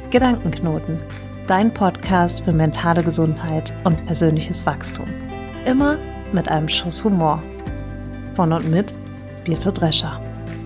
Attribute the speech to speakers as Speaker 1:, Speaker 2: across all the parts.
Speaker 1: Gedankenknoten, dein Podcast für mentale Gesundheit und persönliches Wachstum. Immer mit einem Schuss Humor. Von und mit Birte Drescher.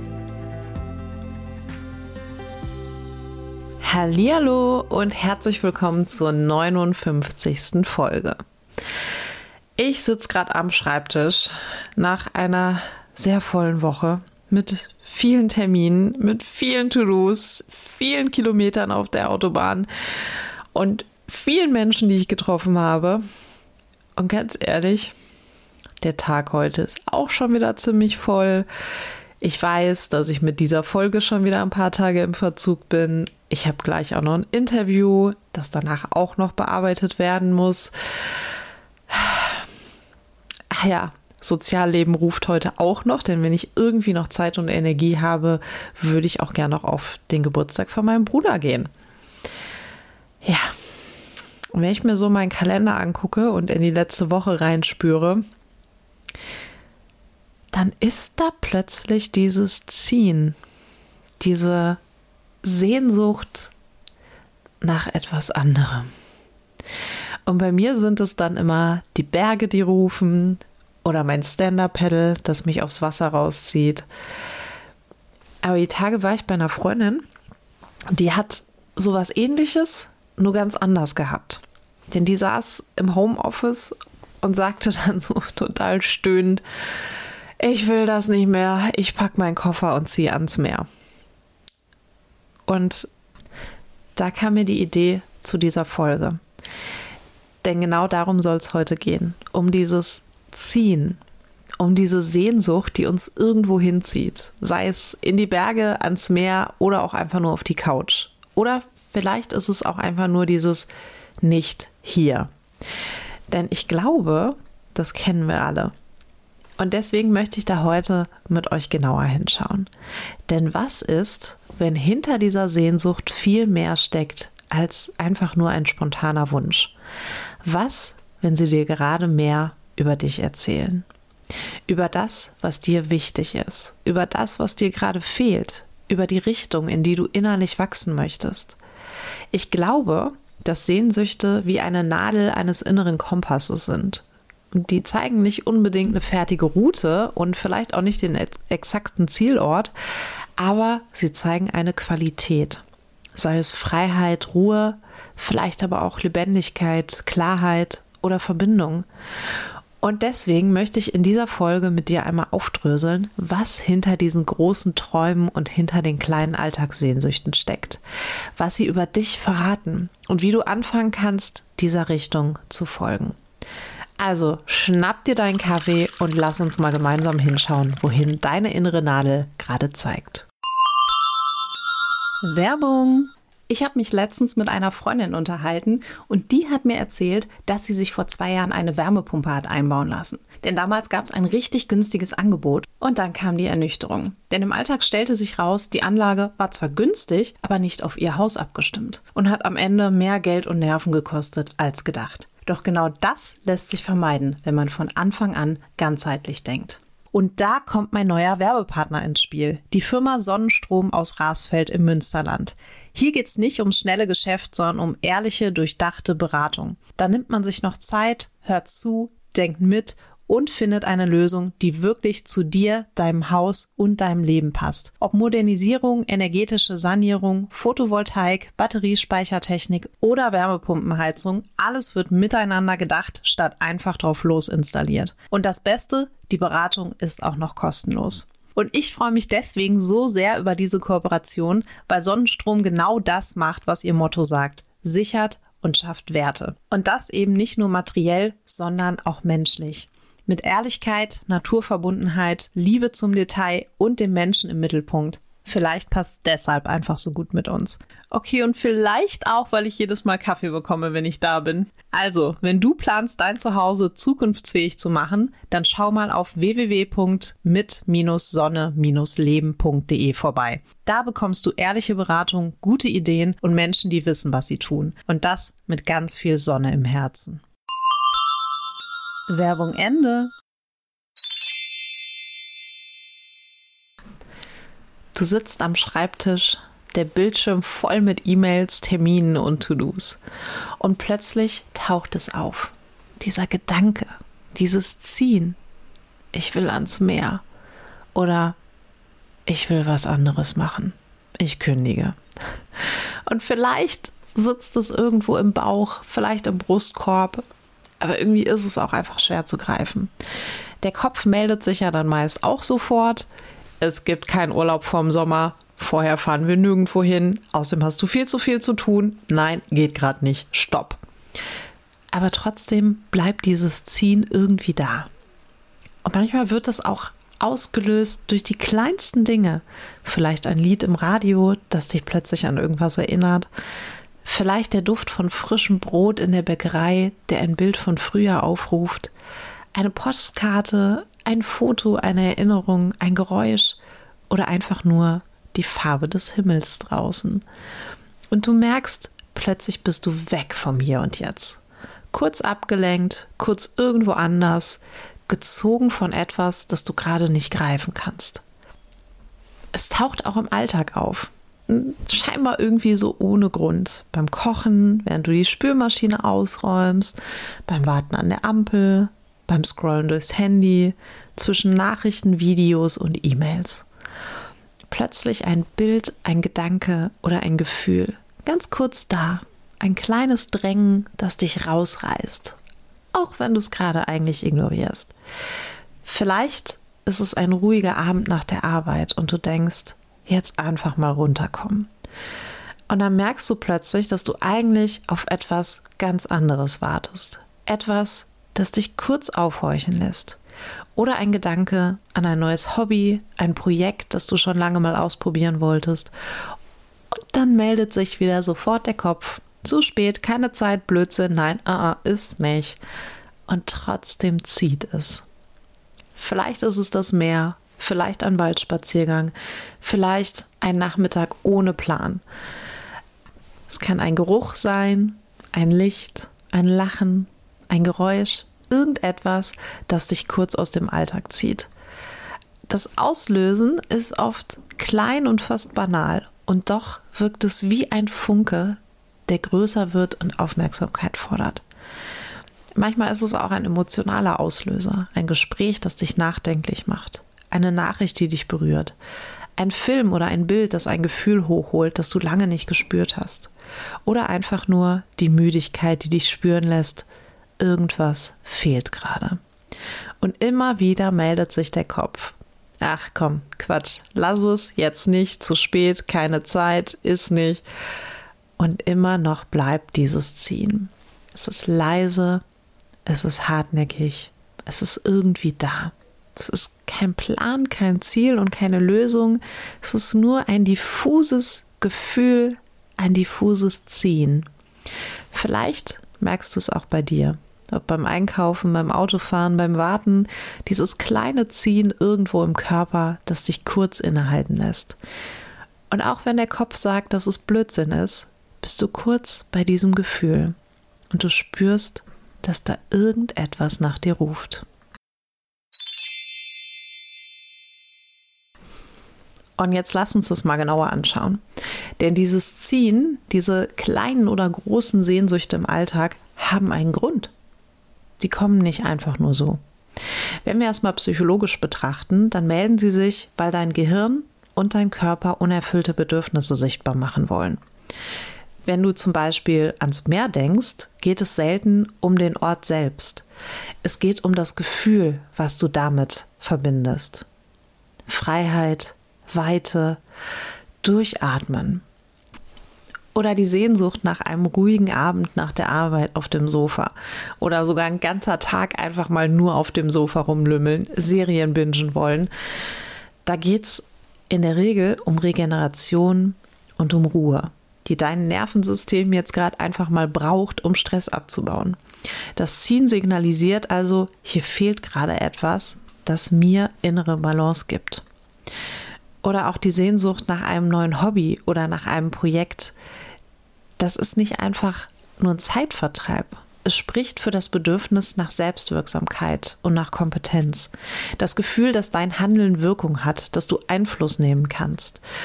Speaker 1: Hallihallo und herzlich willkommen zur 59. Folge. Ich sitze gerade am Schreibtisch nach einer sehr vollen Woche mit vielen Terminen, mit vielen To-Dos, vielen Kilometern auf der Autobahn und vielen Menschen, die ich getroffen habe. Und ganz ehrlich, der Tag heute ist auch schon wieder ziemlich voll. Ich weiß, dass ich mit dieser Folge schon wieder ein paar Tage im Verzug bin. Ich habe gleich auch noch ein Interview, das danach auch noch bearbeitet werden muss. Ach ja, Sozialleben ruft heute auch noch, denn wenn ich irgendwie noch Zeit und Energie habe, würde ich auch gerne noch auf den Geburtstag von meinem Bruder gehen. Ja, und wenn ich mir so meinen Kalender angucke und in die letzte Woche reinspüre, dann ist da plötzlich dieses Ziehen, diese Sehnsucht nach etwas anderem. Und bei mir sind es dann immer die Berge, die rufen, oder mein Stand-Up-Paddle, das mich aufs Wasser rauszieht. Aber die Tage war ich bei einer Freundin, die hat sowas Ähnliches, nur ganz anders gehabt. Denn die saß im Homeoffice und sagte dann so total stöhnend: Ich will das nicht mehr, ich packe meinen Koffer und ziehe ans Meer. Und da kam mir die Idee zu dieser Folge. Denn genau darum soll es heute gehen, um dieses Ziehen, um diese Sehnsucht, die uns irgendwo hinzieht, sei es in die Berge, ans Meer oder auch einfach nur auf die Couch. Oder vielleicht ist es auch einfach nur dieses Nicht hier. Denn ich glaube, das kennen wir alle. Und deswegen möchte ich da heute mit euch genauer hinschauen. Denn was ist, wenn hinter dieser Sehnsucht viel mehr steckt als einfach nur ein spontaner Wunsch? Was, wenn sie dir gerade mehr über dich erzählen? Über das, was dir wichtig ist, über das, was dir gerade fehlt, über die Richtung, in die du innerlich wachsen möchtest. Ich glaube, dass Sehnsüchte wie eine Nadel eines inneren Kompasses sind. Die zeigen nicht unbedingt eine fertige Route und vielleicht auch nicht den exakten Zielort, aber sie zeigen eine Qualität. Sei es Freiheit, Ruhe, vielleicht aber auch Lebendigkeit, Klarheit oder Verbindung. Und deswegen möchte ich in dieser Folge mit dir einmal aufdröseln, was hinter diesen großen Träumen und hinter den kleinen Alltagssehnsüchten steckt, was sie über dich verraten und wie du anfangen kannst, dieser Richtung zu folgen. Also schnapp dir deinen Kaffee und lass uns mal gemeinsam hinschauen, wohin deine innere Nadel gerade zeigt. Werbung! Ich habe mich letztens mit einer Freundin unterhalten und die hat mir erzählt, dass sie sich vor 2 Jahren eine Wärmepumpe hat einbauen lassen. Denn damals gab es ein richtig günstiges Angebot und dann kam die Ernüchterung. Denn im Alltag stellte sich raus, die Anlage war zwar günstig, aber nicht auf ihr Haus abgestimmt und hat am Ende mehr Geld und Nerven gekostet als gedacht. Doch genau das lässt sich vermeiden, wenn man von Anfang an ganzheitlich denkt. Und da kommt mein neuer Werbepartner ins Spiel, die Firma Sonnenstrom aus Rasfeld im Münsterland. Hier geht's nicht ums schnelle Geschäft, sondern um ehrliche, durchdachte Beratung. Da nimmt man sich noch Zeit, hört zu, denkt mit und findet eine Lösung, die wirklich zu dir, deinem Haus und deinem Leben passt. Ob Modernisierung, energetische Sanierung, Photovoltaik, Batteriespeichertechnik oder Wärmepumpenheizung, alles wird miteinander gedacht, statt einfach drauf los installiert. Und das Beste, die Beratung ist auch noch kostenlos. Und ich freue mich deswegen so sehr über diese Kooperation, weil Sonnenstrom genau das macht, was ihr Motto sagt: sichert und schafft Werte. Und das eben nicht nur materiell, sondern auch menschlich. Mit Ehrlichkeit, Naturverbundenheit, Liebe zum Detail und dem Menschen im Mittelpunkt. Vielleicht passt es deshalb einfach so gut mit uns. Okay, und vielleicht auch, weil ich jedes Mal Kaffee bekomme, wenn ich da bin. Also, wenn du planst, dein Zuhause zukunftsfähig zu machen, dann schau mal auf www.mit-sonne-leben.de vorbei. Da bekommst du ehrliche Beratung, gute Ideen und Menschen, die wissen, was sie tun. Und das mit ganz viel Sonne im Herzen. Werbung Ende. Du sitzt am Schreibtisch, der Bildschirm voll mit E-Mails, Terminen und To-Dos. Und plötzlich taucht es auf. Dieser Gedanke, dieses Ziehen. Ich will ans Meer. Oder ich will was anderes machen. Ich kündige. Und vielleicht sitzt es irgendwo im Bauch, vielleicht im Brustkorb, aber irgendwie ist es auch einfach schwer zu greifen. Der Kopf meldet sich ja dann meist auch sofort. Es gibt keinen Urlaub vorm Sommer. Vorher fahren wir nirgendwo hin. Außerdem hast du viel zu viel zu tun. Nein, geht gerade nicht. Stopp. Aber trotzdem bleibt dieses Ziehen irgendwie da. Und manchmal wird das auch ausgelöst durch die kleinsten Dinge. Vielleicht ein Lied im Radio, das dich plötzlich an irgendwas erinnert. Vielleicht der Duft von frischem Brot in der Bäckerei, der ein Bild von früher aufruft. Eine Postkarte, ein Foto, eine Erinnerung, ein Geräusch oder einfach nur die Farbe des Himmels draußen. Und du merkst, plötzlich bist du weg vom Hier und Jetzt. Kurz abgelenkt, kurz irgendwo anders, gezogen von etwas, das du gerade nicht greifen kannst. Es taucht auch im Alltag auf. Scheinbar irgendwie so ohne Grund. Beim Kochen, während du die Spülmaschine ausräumst, beim Warten an der Ampel, beim Scrollen durchs Handy, zwischen Nachrichten, Videos und E-Mails. Plötzlich ein Bild, ein Gedanke oder ein Gefühl. Ganz kurz da. Ein kleines Drängen, das dich rausreißt. Auch wenn du es gerade eigentlich ignorierst. Vielleicht ist es ein ruhiger Abend nach der Arbeit und du denkst, jetzt einfach mal runterkommen. Und dann merkst du plötzlich, dass du eigentlich auf etwas ganz anderes wartest. Etwas, das dich kurz aufhorchen lässt. Oder ein Gedanke an ein neues Hobby, ein Projekt, das du schon lange mal ausprobieren wolltest. Und dann meldet sich wieder sofort der Kopf. Zu spät, keine Zeit, Blödsinn, nein, ist nicht. Und trotzdem zieht es. Vielleicht ist es das Meer, vielleicht ein Waldspaziergang, vielleicht ein Nachmittag ohne Plan. Es kann ein Geruch sein, ein Licht, ein Lachen, ein Geräusch, irgendetwas, das dich kurz aus dem Alltag zieht. Das Auslösen ist oft klein und fast banal und doch wirkt es wie ein Funke, der größer wird und Aufmerksamkeit fordert. Manchmal ist es auch ein emotionaler Auslöser, ein Gespräch, das dich nachdenklich macht, eine Nachricht, die dich berührt, ein Film oder ein Bild, das ein Gefühl hochholt, das du lange nicht gespürt hast, oder einfach nur die Müdigkeit, die dich spüren lässt, irgendwas fehlt gerade. Und immer wieder meldet sich der Kopf. Ach komm, Quatsch, lass es, jetzt nicht, zu spät, keine Zeit, ist nicht. Und immer noch bleibt dieses Ziehen. Es ist leise, es ist hartnäckig, es ist irgendwie da. Es ist kein Plan, kein Ziel und keine Lösung. Es ist nur ein diffuses Gefühl, ein diffuses Ziehen. Vielleicht merkst du es auch bei dir. Ob beim Einkaufen, beim Autofahren, beim Warten, dieses kleine Ziehen irgendwo im Körper, das dich kurz innehalten lässt. Und auch wenn der Kopf sagt, dass es Blödsinn ist, bist du kurz bei diesem Gefühl und du spürst, dass da irgendetwas nach dir ruft. Und jetzt lass uns das mal genauer anschauen. Denn dieses Ziehen, diese kleinen oder großen Sehnsüchte im Alltag haben einen Grund. Die kommen nicht einfach nur so. Wenn wir erstmal psychologisch betrachten, dann melden sie sich, weil dein Gehirn und dein Körper unerfüllte Bedürfnisse sichtbar machen wollen. Wenn du zum Beispiel ans Meer denkst, geht es selten um den Ort selbst. Es geht um das Gefühl, was du damit verbindest. Freiheit, Weite, Durchatmen. Oder die Sehnsucht nach einem ruhigen Abend nach der Arbeit auf dem Sofa. Oder sogar ein ganzer Tag einfach mal nur auf dem Sofa rumlümmeln, Serien bingen wollen. Da geht's in der Regel um Regeneration und um Ruhe, die dein Nervensystem jetzt gerade einfach mal braucht, um Stress abzubauen. Das Ziehen signalisiert also, hier fehlt gerade etwas, das mir innere Balance gibt. Oder auch die Sehnsucht nach einem neuen Hobby oder nach einem Projekt. Das ist nicht einfach nur ein Zeitvertreib. Es spricht für das Bedürfnis nach Selbstwirksamkeit und nach Kompetenz. Das Gefühl, dass dein Handeln Wirkung hat, dass du Einfluss nehmen kannst.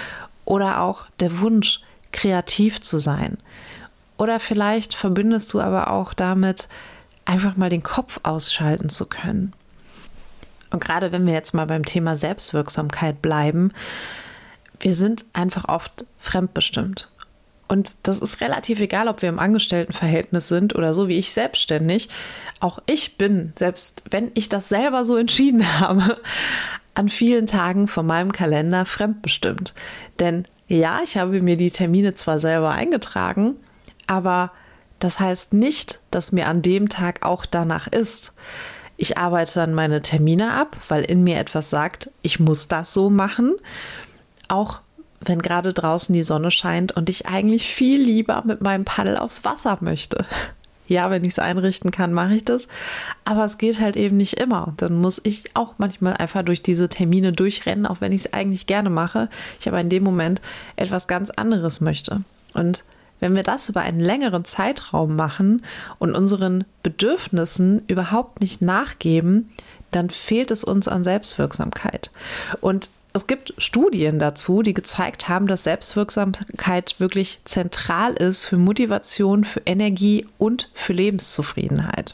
Speaker 1: oder auch der Wunsch, kreativ zu sein. Oder vielleicht verbindest du aber auch damit, einfach mal den Kopf ausschalten zu können. Und gerade wenn wir jetzt mal beim Thema Selbstwirksamkeit bleiben, wir sind einfach oft fremdbestimmt. Und das ist relativ egal, ob wir im Angestelltenverhältnis sind oder so wie ich selbstständig. Auch ich bin, selbst wenn ich das selber so entschieden habe, an vielen Tagen von meinem Kalender fremdbestimmt. Denn ja, ich habe mir die Termine zwar selber eingetragen, aber das heißt nicht, dass mir an dem Tag auch danach ist. Ich arbeite dann meine Termine ab, weil in mir etwas sagt, ich muss das so machen. Auch wenn gerade draußen die Sonne scheint und ich eigentlich viel lieber mit meinem Paddel aufs Wasser möchte. Ja, wenn ich es einrichten kann, mache ich das. Aber es geht halt eben nicht immer. Dann muss ich auch manchmal einfach durch diese Termine durchrennen, auch wenn ich es eigentlich gerne mache. Ich aber in dem Moment etwas ganz anderes möchte. Und wenn wir das über einen längeren Zeitraum machen und unseren Bedürfnissen überhaupt nicht nachgeben, dann fehlt es uns an Selbstwirksamkeit. Und es gibt Studien dazu, die gezeigt haben, dass Selbstwirksamkeit wirklich zentral ist für Motivation, für Energie und für Lebenszufriedenheit.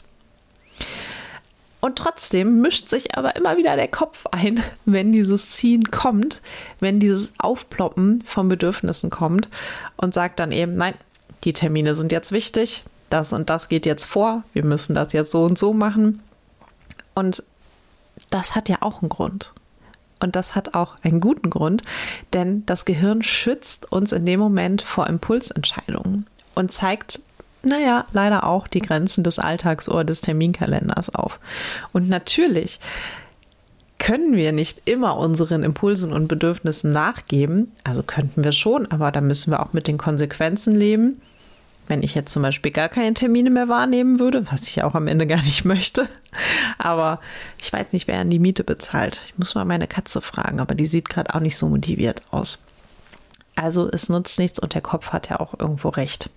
Speaker 1: Und trotzdem mischt sich aber immer wieder der Kopf ein, wenn dieses Ziehen kommt, wenn dieses Aufploppen von Bedürfnissen kommt und sagt dann eben, nein, die Termine sind jetzt wichtig, das und das geht jetzt vor, wir müssen das jetzt so und so machen. Und das hat ja auch einen Grund. Und das hat auch einen guten Grund, denn das Gehirn schützt uns in dem Moment vor Impulsentscheidungen und zeigt, leider auch die Grenzen des Alltags oder des Terminkalenders auf. Und natürlich können wir nicht immer unseren Impulsen und Bedürfnissen nachgeben. Also könnten wir schon, aber da müssen wir auch mit den Konsequenzen leben. Wenn ich jetzt zum Beispiel gar keine Termine mehr wahrnehmen würde, was ich auch am Ende gar nicht möchte. Aber ich weiß nicht, wer an die Miete bezahlt. Ich muss mal meine Katze fragen, aber die sieht gerade auch nicht so motiviert aus. Also es nutzt nichts und der Kopf hat ja auch irgendwo recht.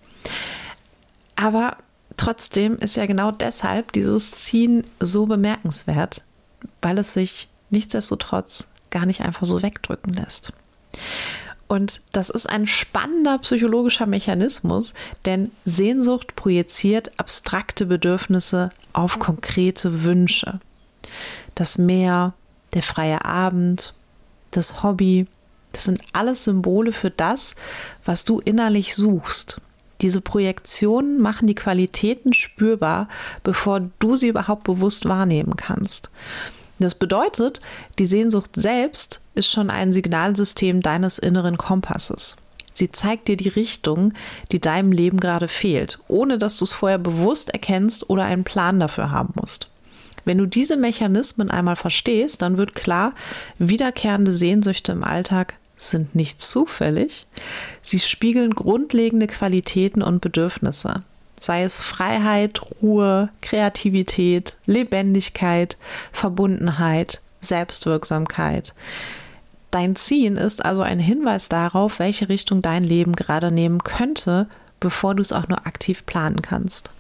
Speaker 1: Aber trotzdem ist ja genau deshalb dieses Ziehen so bemerkenswert, weil es sich nichtsdestotrotz gar nicht einfach so wegdrücken lässt. Und das ist ein spannender psychologischer Mechanismus, denn Sehnsucht projiziert abstrakte Bedürfnisse auf konkrete Wünsche. Das Meer, der freie Abend, das Hobby, das sind alles Symbole für das, was du innerlich suchst. Diese Projektionen machen die Qualitäten spürbar, bevor du sie überhaupt bewusst wahrnehmen kannst. Das bedeutet, die Sehnsucht selbst ist schon ein Signalsystem deines inneren Kompasses. Sie zeigt dir die Richtung, die deinem Leben gerade fehlt, ohne dass du es vorher bewusst erkennst oder einen Plan dafür haben musst. Wenn du diese Mechanismen einmal verstehst, dann wird klar, wiederkehrende Sehnsüchte im Alltag sind nicht zufällig. Sie spiegeln grundlegende Qualitäten und Bedürfnisse. Sei es Freiheit, Ruhe, Kreativität, Lebendigkeit, Verbundenheit, Selbstwirksamkeit. Dein Ziehen ist also ein Hinweis darauf, welche Richtung dein Leben gerade nehmen könnte, bevor du es auch nur aktiv planen kannst.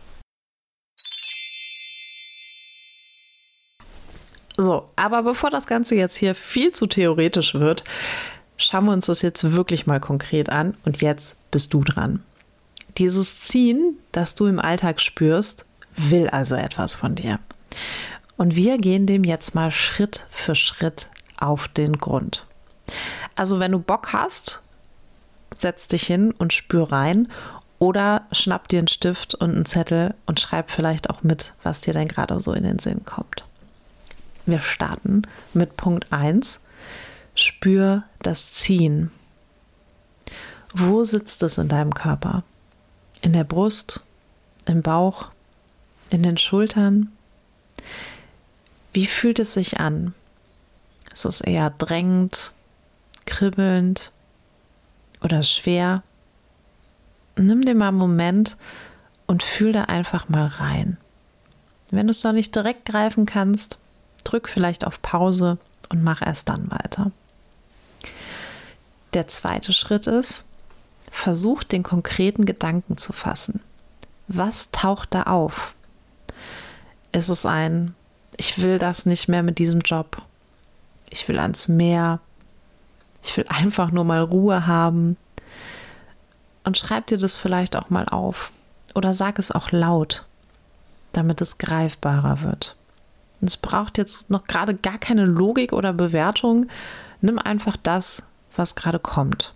Speaker 1: So, aber bevor das Ganze jetzt hier viel zu theoretisch wird, schauen wir uns das jetzt wirklich mal konkret an und jetzt bist du dran. Dieses Ziehen, das du im Alltag spürst, will also etwas von dir. Und wir gehen dem jetzt mal Schritt für Schritt auf den Grund. Also wenn du Bock hast, setz dich hin und spür rein oder schnapp dir einen Stift und einen Zettel und schreib vielleicht auch mit, was dir denn gerade so in den Sinn kommt. Wir starten mit Punkt 1. Spür das Ziehen. Wo sitzt es in deinem Körper? In der Brust, im Bauch, in den Schultern? Wie fühlt es sich an? Ist es eher drängend, kribbelnd oder schwer? Nimm dir mal einen Moment und fühl da einfach mal rein. Wenn du es noch nicht direkt greifen kannst, drück vielleicht auf Pause und mach erst dann weiter. Der zweite Schritt ist, versuch den konkreten Gedanken zu fassen. Was taucht da auf? Ist es ein, ich will das nicht mehr mit diesem Job. Ich will ans Meer. Ich will einfach nur mal Ruhe haben. Und schreib dir das vielleicht auch mal auf. Oder sag es auch laut, damit es greifbarer wird. Und es braucht jetzt noch gerade gar keine Logik oder Bewertung. Nimm einfach das, was gerade kommt.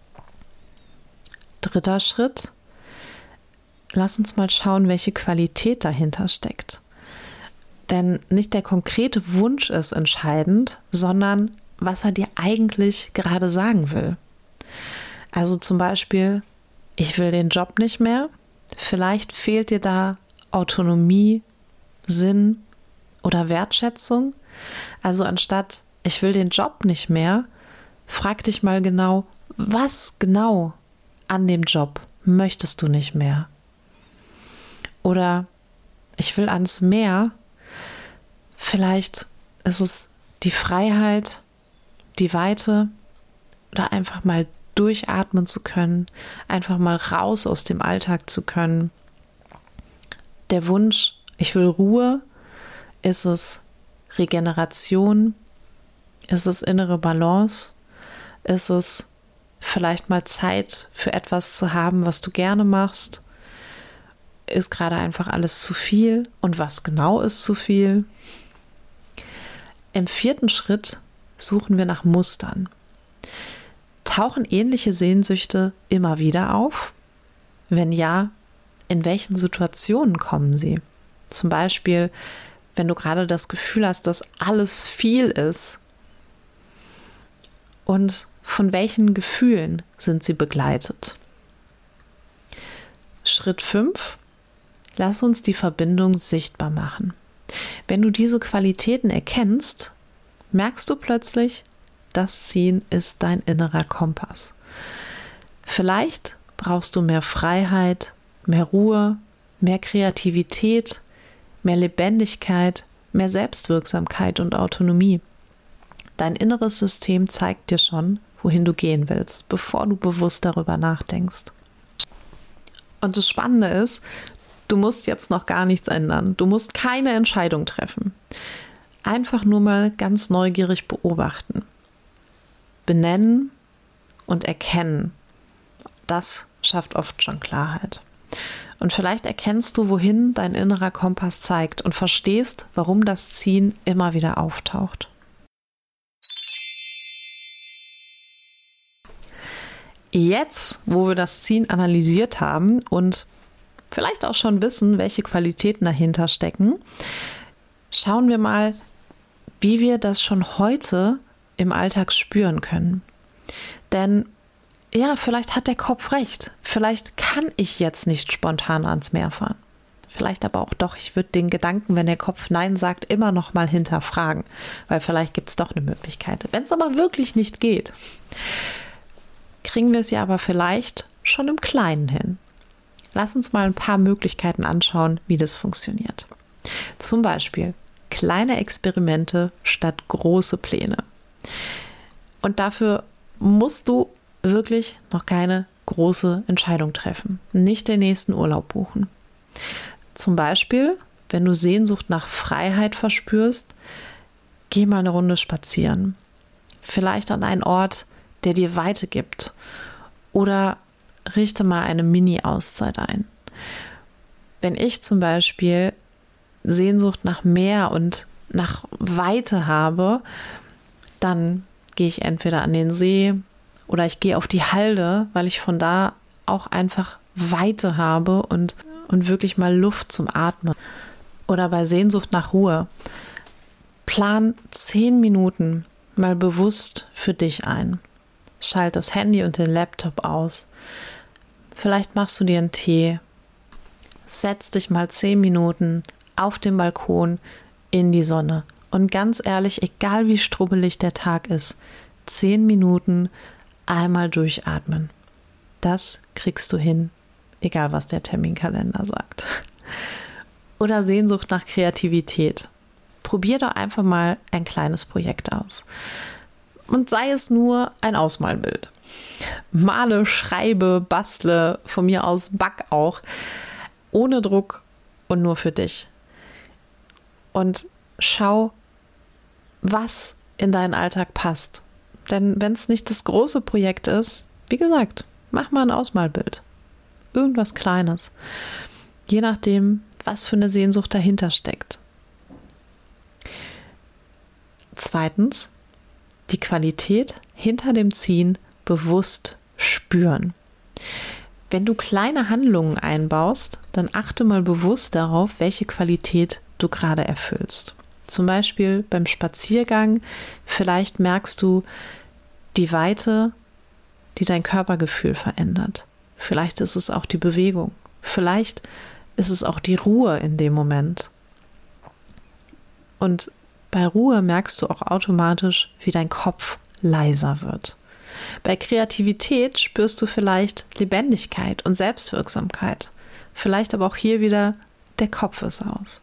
Speaker 1: 3. Schritt. Lass uns mal schauen, welche Qualität dahinter steckt. Denn nicht der konkrete Wunsch ist entscheidend, sondern was er dir eigentlich gerade sagen will. Also zum Beispiel, ich will den Job nicht mehr. Vielleicht fehlt dir da Autonomie, Sinn oder Wertschätzung. Also anstatt, ich will den Job nicht mehr, frag dich mal genau, was genau an dem Job möchtest du nicht mehr? Oder ich will ans Meer. Vielleicht ist es die Freiheit, die Weite oder einfach mal durchatmen zu können, einfach mal raus aus dem Alltag zu können. Der Wunsch, ich will Ruhe, ist es Regeneration, ist es innere Balance, ist es vielleicht mal Zeit für etwas zu haben, was du gerne machst, ist gerade einfach alles zu viel und was genau ist zu viel? Im 4. Schritt suchen wir nach Mustern. Tauchen ähnliche Sehnsüchte immer wieder auf? Wenn ja, in welchen Situationen kommen sie? Zum Beispiel, wenn du gerade das Gefühl hast, dass alles viel ist. Und von welchen Gefühlen sind sie begleitet? Schritt 5. Lass uns die Verbindung sichtbar machen. Wenn du diese Qualitäten erkennst, merkst du plötzlich, das Ziehen ist dein innerer Kompass. Vielleicht brauchst du mehr Freiheit, mehr Ruhe, mehr Kreativität, mehr Lebendigkeit, mehr Selbstwirksamkeit und Autonomie. Dein inneres System zeigt dir schon, wohin du gehen willst, bevor du bewusst darüber nachdenkst. Und das Spannende ist, du musst jetzt noch gar nichts ändern. Du musst keine Entscheidung treffen. Einfach nur mal ganz neugierig beobachten. Benennen und erkennen. Das schafft oft schon Klarheit. Und vielleicht erkennst du, wohin dein innerer Kompass zeigt und verstehst, warum das Ziehen immer wieder auftaucht. Jetzt, wo wir das Ziehen analysiert haben und vielleicht auch schon wissen, welche Qualitäten dahinter stecken, schauen wir mal, wie wir das schon heute im Alltag spüren können. Denn ja, vielleicht hat der Kopf recht. Vielleicht kann ich jetzt nicht spontan ans Meer fahren. Vielleicht aber auch doch, ich würde den Gedanken, wenn der Kopf Nein sagt, immer noch mal hinterfragen, weil vielleicht gibt es doch eine Möglichkeit. Wenn es aber wirklich nicht geht, kriegen wir es ja aber vielleicht schon im Kleinen hin. Lass uns mal ein paar Möglichkeiten anschauen, wie das funktioniert. Zum Beispiel kleine Experimente statt große Pläne. Und dafür musst du wirklich noch keine große Entscheidung treffen. Nicht den nächsten Urlaub buchen. Zum Beispiel, wenn du Sehnsucht nach Freiheit verspürst, geh mal eine Runde spazieren. Vielleicht an einen Ort, der dir Weite gibt. Oder richte mal eine Mini-Auszeit ein. Wenn ich zum Beispiel Sehnsucht nach Meer und nach Weite habe, dann gehe ich entweder an den See oder ich gehe auf die Halde, weil ich von da auch einfach Weite habe und wirklich mal Luft zum Atmen. Oder bei Sehnsucht nach Ruhe. Plan 10 Minuten mal bewusst für dich ein. Schalt das Handy und den Laptop aus. Vielleicht machst du dir einen Tee. Setz dich mal 10 Minuten auf den Balkon in die Sonne. Und ganz ehrlich, egal wie strubbelig der Tag ist, 10 Minuten einmal durchatmen. Das kriegst du hin, egal was der Terminkalender sagt. Oder Sehnsucht nach Kreativität. Probier doch einfach mal ein kleines Projekt aus. Und sei es nur ein Ausmalbild. Male, schreibe, bastle, von mir aus back auch. Ohne Druck und nur für dich. Und schau, was in deinen Alltag passt. Denn wenn es nicht das große Projekt ist, wie gesagt, mach mal ein Ausmalbild. Irgendwas Kleines. Je nachdem, was für eine Sehnsucht dahinter steckt. Zweitens, die Qualität hinter dem Ziehen bewusst spüren. Wenn du kleine Handlungen einbaust, dann achte mal bewusst darauf, welche Qualität du gerade erfüllst. Zum Beispiel beim Spaziergang, vielleicht merkst du die Weite, die dein Körpergefühl verändert. Vielleicht ist es auch die Bewegung. Vielleicht ist es auch die Ruhe in dem Moment. Und bei Ruhe merkst du auch automatisch, wie dein Kopf leiser wird. Bei Kreativität spürst du vielleicht Lebendigkeit und Selbstwirksamkeit. Vielleicht aber auch hier wieder, der Kopf ist aus.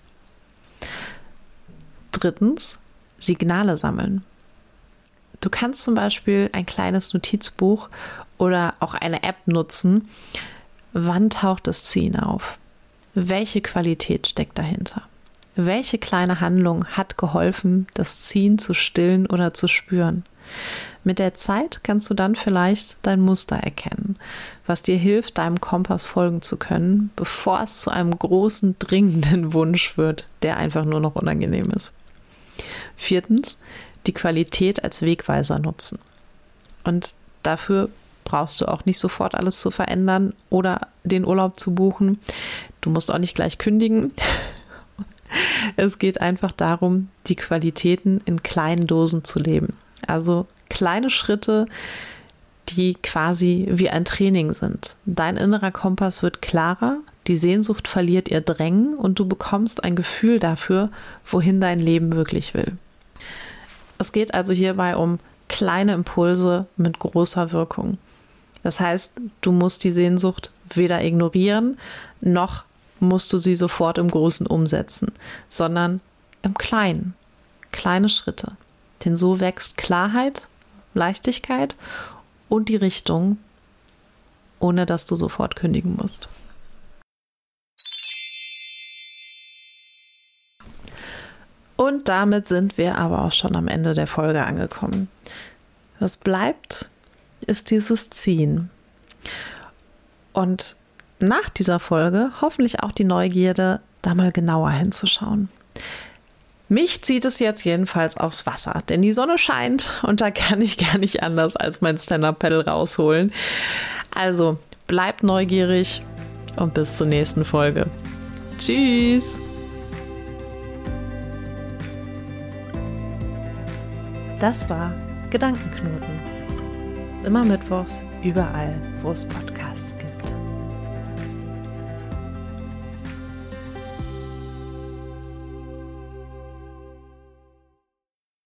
Speaker 1: Drittens, Signale sammeln. Du kannst zum Beispiel ein kleines Notizbuch oder auch eine App nutzen. Wann taucht das Ziehen auf? Welche Qualität steckt dahinter? Welche kleine Handlung hat geholfen, das Ziehen zu stillen oder zu spüren? Mit der Zeit kannst du dann vielleicht dein Muster erkennen, was dir hilft, deinem Kompass folgen zu können, bevor es zu einem großen, dringenden Wunsch wird, der einfach nur noch unangenehm ist. Viertens, die Qualität als Wegweiser nutzen. Und dafür brauchst du auch nicht sofort alles zu verändern oder den Urlaub zu buchen. Du musst auch nicht gleich kündigen. Es geht einfach darum, die Qualitäten in kleinen Dosen zu leben. Also kleine Schritte, die quasi wie ein Training sind. Dein innerer Kompass wird klarer, die Sehnsucht verliert ihr Drängen und du bekommst ein Gefühl dafür, wohin dein Leben wirklich will. Es geht also hierbei um kleine Impulse mit großer Wirkung. Das heißt, du musst die Sehnsucht weder ignorieren, noch musst du sie sofort im Großen umsetzen, sondern im Kleinen. Kleine Schritte. Denn so wächst Klarheit, Leichtigkeit und die Richtung, ohne dass du sofort kündigen musst. Und damit sind wir aber auch schon am Ende der Folge angekommen. Was bleibt, ist dieses Ziehen. Und nach dieser Folge hoffentlich auch die Neugierde, da mal genauer hinzuschauen. Mich zieht es jetzt jedenfalls aufs Wasser, denn die Sonne scheint und da kann ich gar nicht anders als mein Stand-Up-Paddle rausholen. Also bleibt neugierig und bis zur nächsten Folge. Tschüss! Das war Gedankenknoten. Immer mittwochs, überall, wo es Podcasts gibt.